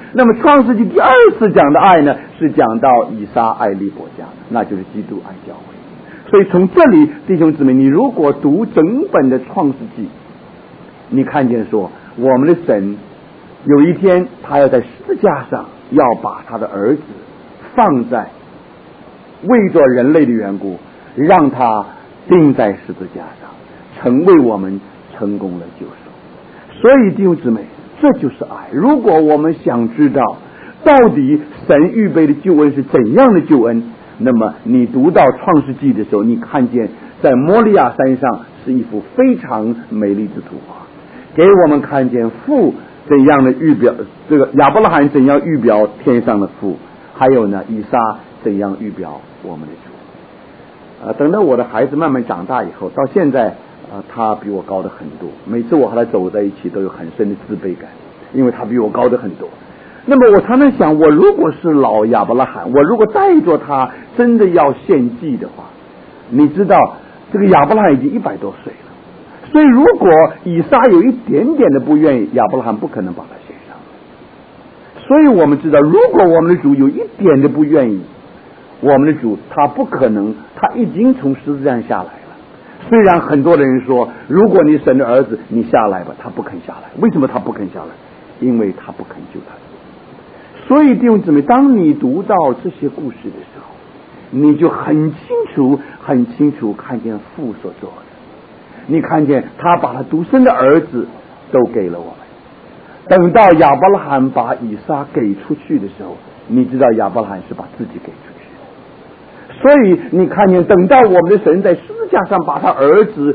那么创世纪第二次讲的爱呢，是讲到以撒爱利伯家，那就是基督爱教会。所以从这里，弟兄姊妹，你如果读整本的创世纪，你看见说我们的神有一天他要在十字架上要把他的儿子放在为着人类的缘故，让他钉在十字架上，成为我们成功了救赎。所以弟兄姊妹，这就是爱。如果我们想知道到底神预备的救恩是怎样的救恩，那么你读到创世纪的时候，你看见在摩利亚山上是一幅非常美丽的图画，给我们看见父怎样的预表，这个亚伯拉罕怎样预表天上的父，还有呢以撒怎样预表我们的主。等到我的孩子慢慢长大以后，到现在他比我高的很多，每次我和他走在一起都有很深的自卑感，因为他比我高的很多。那么我常常想，我如果是老亚伯拉罕，我如果带着他真的要献祭的话，你知道这个亚伯拉罕已经100多岁了，所以如果以撒有一点点的不愿意，亚伯拉罕不可能把他献上。所以我们知道，如果我们的主有一点的不愿意，我们的主他不可能，他已经从十字架上下来了。虽然很多的人说，如果你神的儿子，你下来吧，他不肯下来。为什么他不肯下来？因为他不肯救他。所以弟兄姊妹，当你读到这些故事的时候，你就很清楚看见父所做的。你看见他把他独生的儿子都给了我们。等到亚伯拉罕把以撒给出去的时候，你知道亚伯拉罕是把自己给出去的。所以你看见等到我们的神在十字架上把他儿子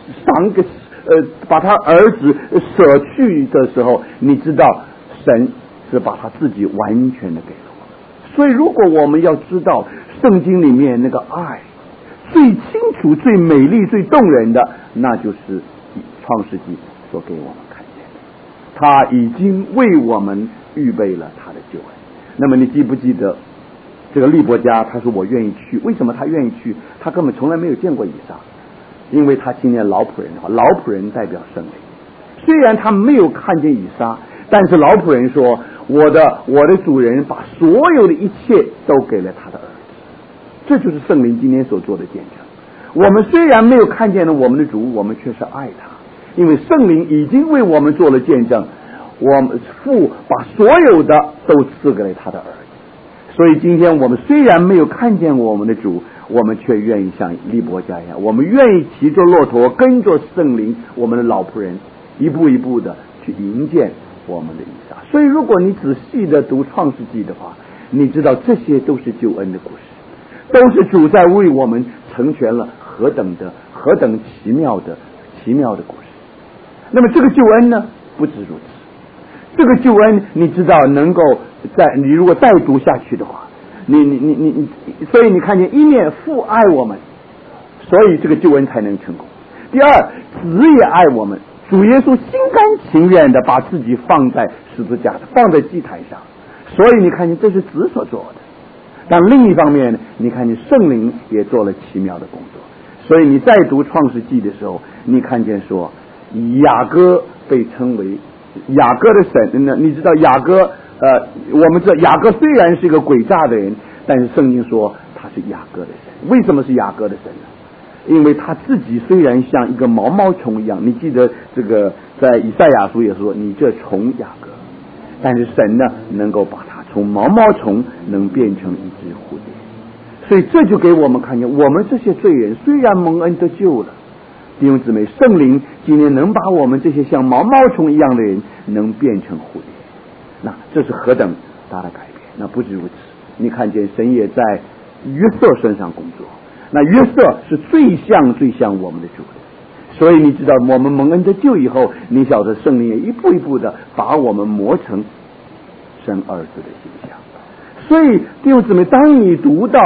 把他儿子舍去的时候，你知道神是把他自己完全的给了我们。所以如果我们要知道圣经里面那个爱最清楚、最美丽、最动人的，那就是创世纪所给我们看见的，他已经为我们预备了他的救恩。那么你记不记得这个利伯家，他说我愿意去。为什么他愿意去？他根本从来没有见过以撒，因为他今年老仆人的话，老仆人代表圣灵。虽然他没有看见以撒，但是老仆人说我的主人把所有的一切都给了他的儿子。这就是圣灵今天所做的见证。我们虽然没有看见了我们的主，我们却是爱他，因为圣灵已经为我们做了见证，我们父把所有的都赐给了他的儿子。所以今天我们虽然没有看见我们的主，我们却愿意像利伯家一样，我们愿意骑着骆驼跟着圣灵，我们的老仆人一步一步的去迎接我们的以撒。所以如果你仔细的读创世纪的话，你知道这些都是救恩的故事，都是主在为我们成全了何等奇妙的故事。那么这个救恩呢，不止如此。这个救恩你知道能够你如果再读下去的话，所以你看见一面父爱我们，所以这个救恩才能成功。第二，子也爱我们，主耶稣心甘情愿的把自己放在十字架上，放在祭坛上，所以你看见这是子所做的。但另一方面呢，你看见圣灵也做了奇妙的工作。所以你再读创世纪的时候，你看见说雅各被称为雅各的神呢，你知道雅各我们知道雅各虽然是一个诡诈的人，但是圣经说他是雅各的神。为什么是雅各的神呢？因为他自己虽然像一个毛毛虫一样，你记得这个在以赛亚书也说你这虫雅各，但是神呢能够把他从毛毛虫能变成一只蝴蝶。所以这就给我们看见，我们这些罪人虽然蒙恩得救了，弟兄姊妹，圣灵今天能把我们这些像毛毛虫一样的人能变成蝴蝶，那这是何等大的改变。那不止如此，你看见神也在约瑟身上工作，那约瑟是最像我们的主的。所以你知道我们蒙恩得救以后，你晓得圣灵也一步一步的把我们磨成神儿子的形象。所以弟兄姊妹，当你读到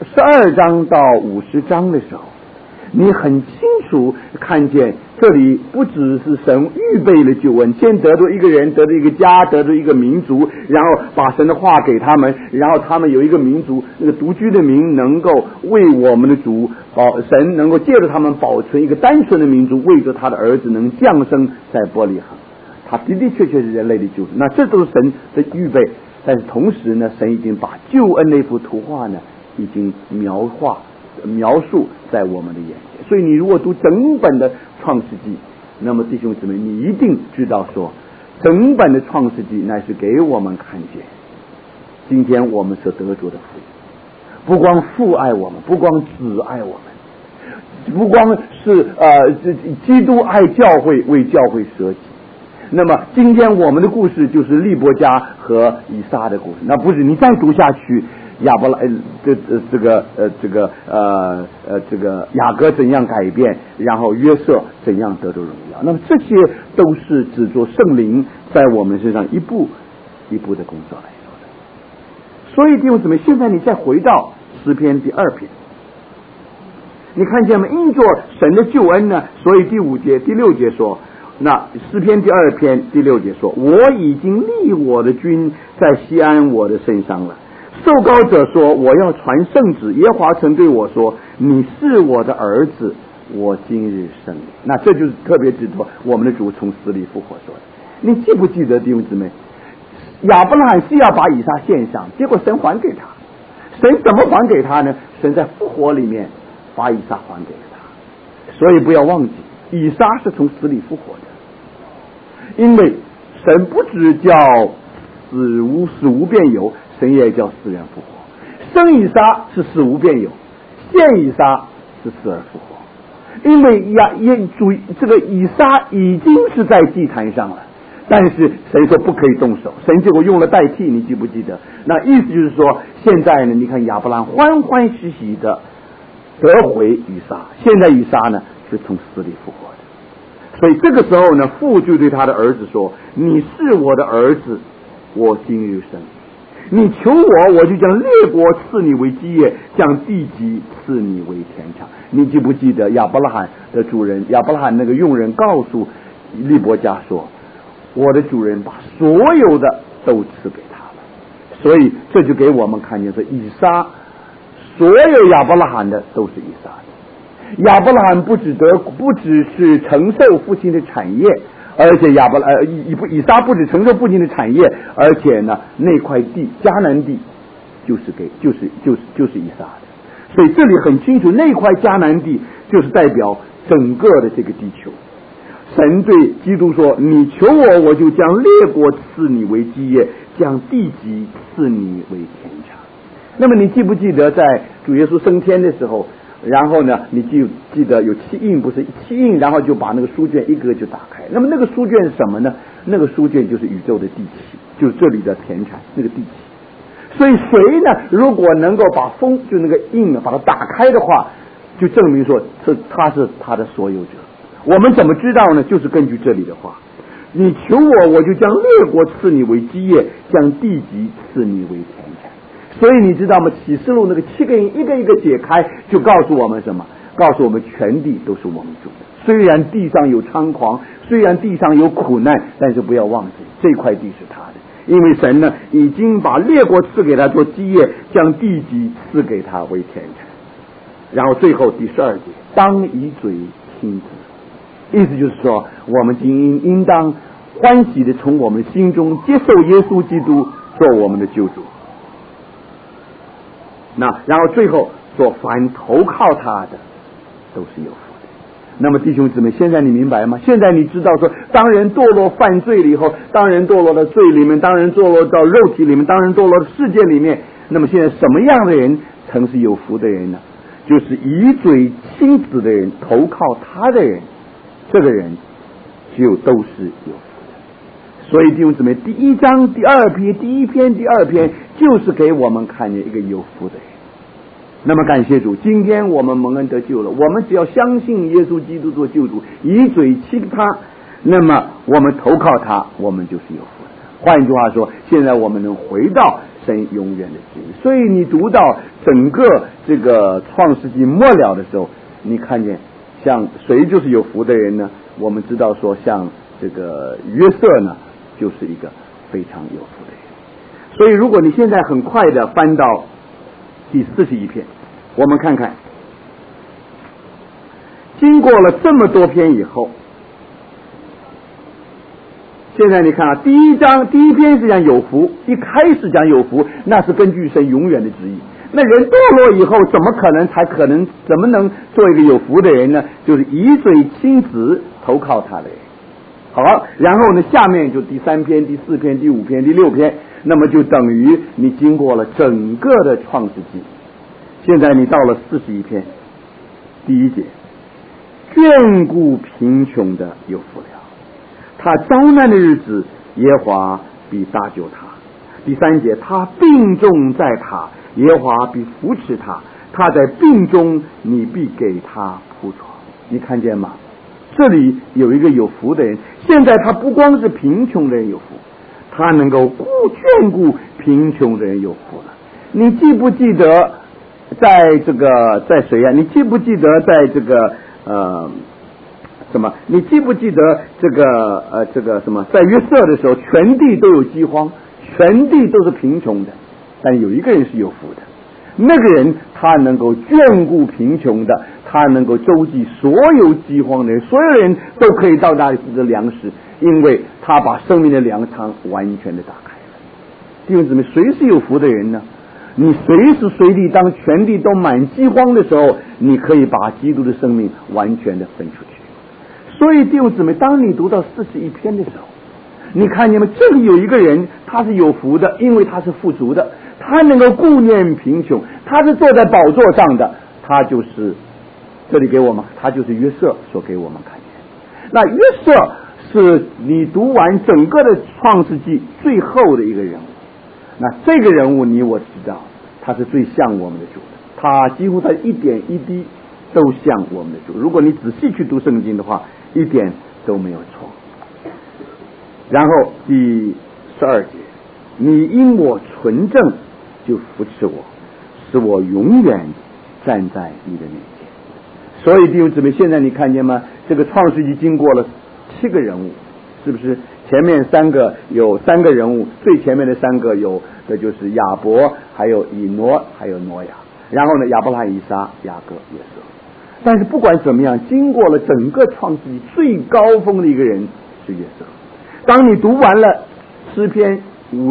12章到50章的时候，你很清楚看见这里不只是神预备了救恩，先得着一个人，得着一个家，得着一个民族，然后把神的话给他们，然后他们有一个民族，那个独居的民能够为我们的主神能够借着他们保存一个单纯的民族，为着他的儿子能降生在伯利恒。 他的的确确是人类的救主。那这都是神的预备，但是同时呢，神已经把救恩那幅图画呢，已经描述在我们的眼前。所以你如果读整本的创世纪，那么弟兄姊妹，你一定知道说，整本的创世纪乃是给我们看见今天我们所得着的福。不光父爱我们，不光子爱我们，不光是基督爱教会，为教会舍己。那么今天我们的故事就是利伯家和以撒的故事。那不是，你再读下去，亚伯拉雅各怎样改变，然后约瑟怎样得到荣耀。那么这些都是指着圣灵在我们身上一步一步的工作来说的。所以弟兄姊妹，现在你再回到诗篇第2篇，你看见吗？因着神的救恩呢，所以第5节第6节说，那诗篇第2篇第6节说，我已经立我的君在西安我的身上了。受膏者说，我要传圣旨，耶和华曾对我说，你是我的儿子，我今日生你。那这就是特别指出我们的主从死里复活说的。你记不记得弟兄姊妹，亚伯拉罕是要把以撒献上，结果神还给他。神怎么还给他呢？神在复活里面把以撒还给了他。所以不要忘记，以撒是从死里复活的，因为神不只叫死无变有，神也叫死人复活。生以撒是死无变有，献以撒是死而复活。因为这个以撒已经是在祭坛上了，但是神说不可以动手，神结果用了代替，你记不记得？那意思就是说，现在呢，你看亚伯兰欢欢喜喜的得回以撒，现在以撒呢是从死里复活的。所以这个时候呢，父就对他的儿子说，你是我的儿子，我今日生你。你求我，我就将列国赐你为基业，将地级赐你为田产。你记不记得亚伯拉罕的主人，亚伯拉罕那个佣人告诉利伯家说，我的主人把所有的都赐给他了。所以这就给我们看见说，以撒所有亚伯拉罕的都是以撒的。亚伯拉罕不只是承受父亲的产业，而且以撒不止承受父亲的产业，而且呢，那块地迦南地就是以撒的。所以这里很清楚，那块迦南地就是代表整个的这个地球。神对基督说，你求我，我就将列国赐你为基业，将地级赐你为田产。那么你记不记得在主耶稣升天的时候，然后呢，你记得有7印，不是7印，然后就把那个书卷一个就打开。那么那个书卷是什么呢？那个书卷就是宇宙的地契，就是这里的田产，那个地契。所以谁呢，如果能够把就那个印把它打开的话，就证明说他是他的所有者。我们怎么知道呢？就是根据这里的话，你求我，我就将列国赐你为基业，将地级赐你为田产。所以你知道吗？启示录那个7个印一个一个解开，就告诉我们什么？告诉我们全地都是我们主的。虽然地上有猖狂，虽然地上有苦难，但是不要忘记这块地是他的，因为神呢已经把列国赐给他做基业，将地级赐给他为田产。然后最后第12节，当以嘴亲子，意思就是说，我们应当欢喜的从我们心中接受耶稣基督做我们的救主。那然后最后说，凡投靠他的都是有福的。那么弟兄姊妹，现在你明白吗？现在你知道说，当人堕落犯罪了以后，当人堕落到罪里面，当人堕落到肉体里面，当人堕落到世界里面，那么现在什么样的人曾是有福的人呢？就是以嘴亲子的人，投靠他的人，这个人就都是有福的。所以弟兄姊妹，第1章第2篇第1篇第2篇就是给我们看见一个有福的人。那么感谢主，今天我们蒙恩得救了，我们只要相信耶稣基督做救主，以嘴亲他，那么我们投靠他，我们就是有福的。换一句话说，现在我们能回到神永远的旨意。所以你读到整个这个创世纪末了的时候，你看见像谁就是有福的人呢？我们知道说，像这个约瑟呢，就是一个非常有福的人。所以如果你现在很快的翻到第41篇，我们看看，经过了这么多篇以后， 现在你看啊，第一篇是讲有福，一开始讲有福，那是根据神永远的旨意。那人堕落以后，怎么能做一个有福的人呢？就是以嘴亲子投靠他的人。好，然后呢，下面就第3篇、第4篇、第5篇、第6篇，那么就等于你经过了整个的创世纪。现在你到了41篇，第1节，眷顾贫穷的有福了，他遭难的日子，耶和华必搭救他。第3节，他病重在榻，耶和华必扶持他，他在病中，你必给他铺床。你看见吗？这里有一个有福的人，现在他不光是贫穷的人有福，他能够眷顾贫穷的人有福了。你记不记得在谁啊？你记不记得在这个你记不记得在约瑟的时候，全地都有饥荒，全地都是贫穷的，但有一个人是有福的，那个人他能够眷顾贫穷的，他能够周济所有饥荒的人，所有人都可以到那里吃着粮食，因为他把生命的粮仓完全的打开了。弟兄姊妹，谁是有福的人呢？你随时随地当全地都满饥荒的时候，你可以把基督的生命完全的分出去。所以弟兄姊妹，当你读到41篇的时候，你看见吗？这里有一个人，他是有福的，因为他是富足的，他能够顾念贫穷，他是坐在宝座上的，他就是这里给我们，他就是约瑟所给我们看见。那约瑟是你读完整个的创世纪最后的一个人物，那这个人物你我知道，他是最像我们的主的，他几乎他一点一滴都像我们的主。如果你仔细去读圣经的话，一点都没有错。然后第12节，你因我纯正就扶持我，使我永远站在你的面前。所以弟兄姊妹，现在你看见吗？这个创世纪经过了7个人物，是不是？前面有3个人物，最前面的3个有的就是亚伯，还有以挪，还有挪亚。然后呢，亚伯拉罕、以撒、雅各、约瑟。但是不管怎么样，经过了整个创世纪最高峰的一个人是约瑟。当你读完了诗篇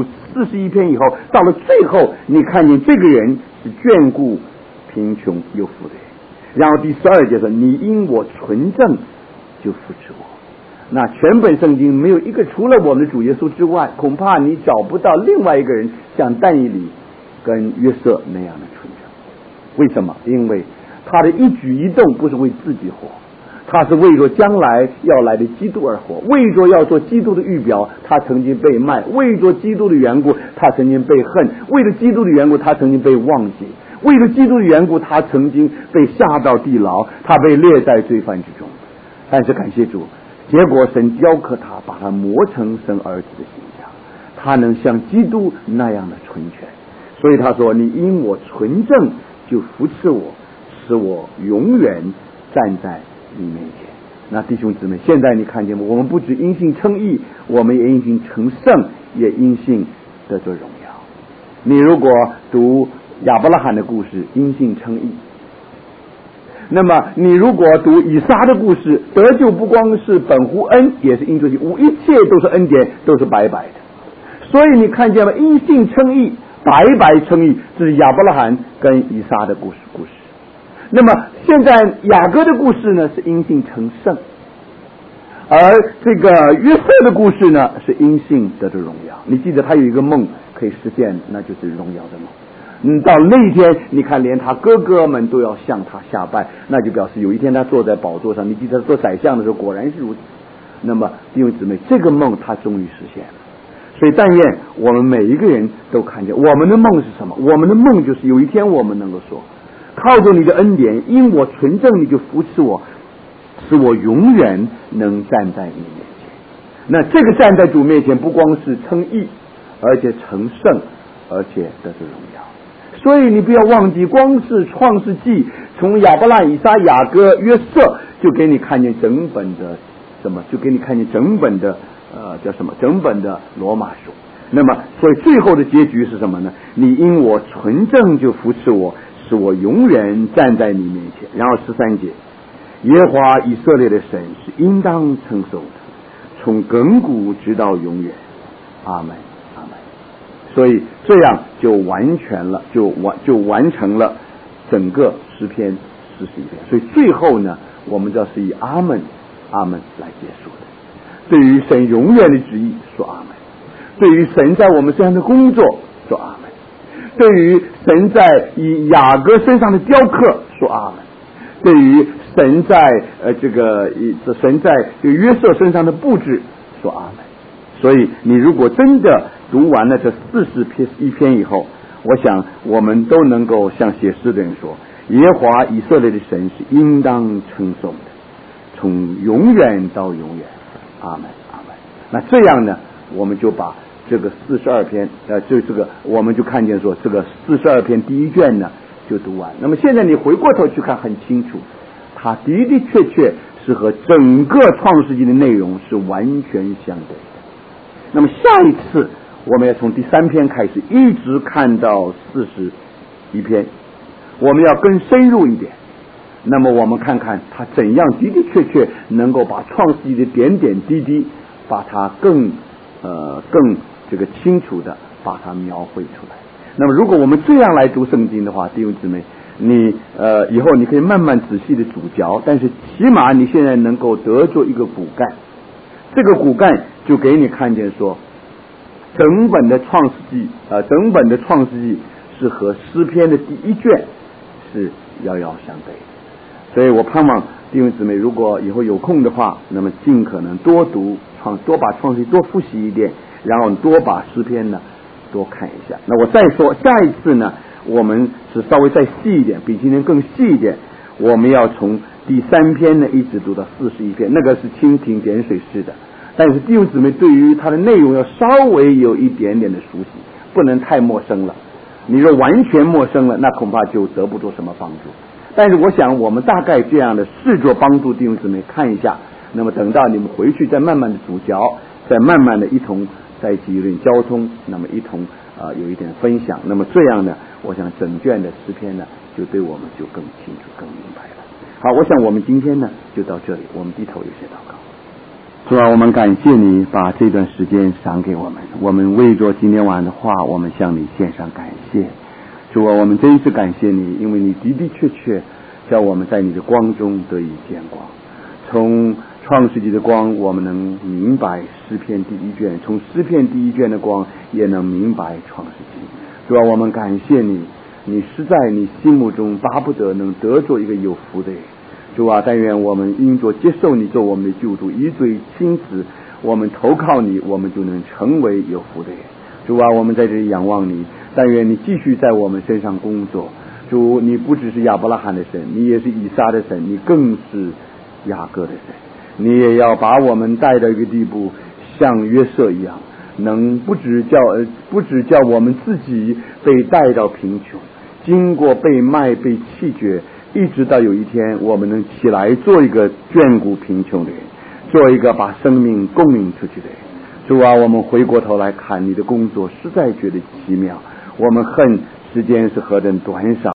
41篇以后，到了最后，你看见这个人是眷顾贫穷有福的人。然后第12节说，你因我纯正就扶持我。那全本圣经没有一个除了我们的主耶稣之外，恐怕你找不到另外一个人像但以理跟约瑟那样的纯正。为什么？因为他的一举一动不是为自己活，他是为着将来要来的基督而活，为着要做基督的预表，他曾经被卖，为着基督的缘故他曾经被恨，为了基督的缘故他曾经被忘记，为了基督的缘故他曾经被下到地牢，他被列在罪犯之中。但是感谢主，结果神教课他，把他磨成神儿子的形象，他能像基督那样的纯全。所以他说，你因我纯正就扶持我，使我永远站在你面前。那弟兄姊妹，现在你看见吗？我们不只因信称义，我们也因信成圣，也因信得着荣耀。你如果读亚伯拉罕的故事，因信称义，那么你如果读以撒的故事，得救不光是本乎恩，也是因着信，一切都是恩典，都是白白的。所以你看见了因信称义，白白称义，这是亚伯拉罕跟以撒的故事。那么现在雅各的故事呢，是因信成圣，而这个约瑟的故事呢，是因信得着荣耀。你记得他有一个梦可以实现，那就是荣耀的梦。到那一天，你看连他哥哥们都要向他下拜，那就表示有一天他坐在宝座上。你记得他做宰相的时候，果然是如此。那么弟兄姊妹，这个梦他终于实现了。所以但愿我们每一个人都看见我们的梦是什么。我们的梦就是有一天我们能够说，靠着你的恩典，因我纯正，你就扶持我，使我永远能站在你面前。那这个站在主面前，不光是称义，而且成圣，而且得着荣耀。所以你不要忘记，光是创世纪，从亚伯拉罕、以撒、雅各、约瑟，就给你看见整本的就给你看见整本的整本的罗马书。那么所以最后的结局是什么呢？你因我纯正就扶持我，使我永远站在你面前。然后13节，耶和华以色列的神是应当称颂的， 从亘古直到永远。阿门，阿门。所以这样就完全了，就完成了整个诗篇41篇。所以最后呢，我们知道是以阿门，阿门来结束的。对于神永远的旨意说阿门，对于神在我们身上的工作说阿门，对于神在以雅各身上的雕刻说阿门，对于神在神在约瑟身上的布置说阿门。所以你如果真的读完了这41篇以后，我想我们都能够像写诗的人说，耶和华以色列的神是应当称颂的，从永远到永远。阿门，阿门。那这样呢，我们就把这个42篇我们就看见说这个42篇第一卷呢就读完。那么现在你回过头去看，很清楚它的的确确是和整个创世纪的内容是完全相对的。那么下一次我们要从第3篇开始一直看到41篇，我们要更深入一点。那么我们看看他怎样的的确确能够把创世纪的点点滴滴把它更清楚的把它描绘出来。那么如果我们这样来读圣经的话，弟兄姊妹，你以后你可以慢慢仔细的咀嚼，但是起码你现在能够得出一个骨干，这个骨干就给你看见说整本的创世纪是和诗篇的第一卷是遥遥相对的。所以我盼望弟兄姊妹如果以后有空的话，那么尽可能多把创世纪多复习一点，然后多把诗篇呢多看一下。那我再说下一次呢，我们是稍微再细一点，比今天更细一点，我们要从第3篇呢一直读到41篇，那个是蜻蜓点水式的，但是弟兄姊妹对于它的内容要稍微有一点点的熟悉，不能太陌生了。你若完全陌生了，那恐怕就得不到什么帮助。但是我想我们大概这样的试着帮助弟兄姊妹看一下，那么等到你们回去再慢慢的咀嚼，再慢慢的一同在一起有点交通，那么一同有一点分享，那么这样呢，我想整卷的诗篇呢就对我们就更清楚更明白了。好，我想我们今天呢就到这里，我们低头有些祷告。主啊，我们感谢你把这段时间赏给我们，我们为着今天晚的话，我们向你献上感谢。主啊，我们真是感谢你，因为你的的确确叫我们在你的光中得以见光。从创世纪的光我们能明白诗篇第一卷，从诗篇第一卷的光也能明白创世纪。主啊，我们感谢你，你实在你心目中巴不得能得着一个有福的人。主啊，但愿我们因着接受你做我们的救主，以嘴亲子，我们投靠你，我们就能成为有福的人。主啊，我们在这里仰望你，但愿你继续在我们身上工作。主，你不只是亚伯拉罕的神，你也是以撒的神，你更是雅各的神。你也要把我们带到一个地步，像约瑟一样，能不只叫我们自己被带到贫穷，经过被卖被弃绝，一直到有一天我们能起来做一个眷顾贫穷的人，做一个把生命供应出去的人。主啊，我们回过头来看你的工作，实在觉得奇妙。我们恨时间是何等短少，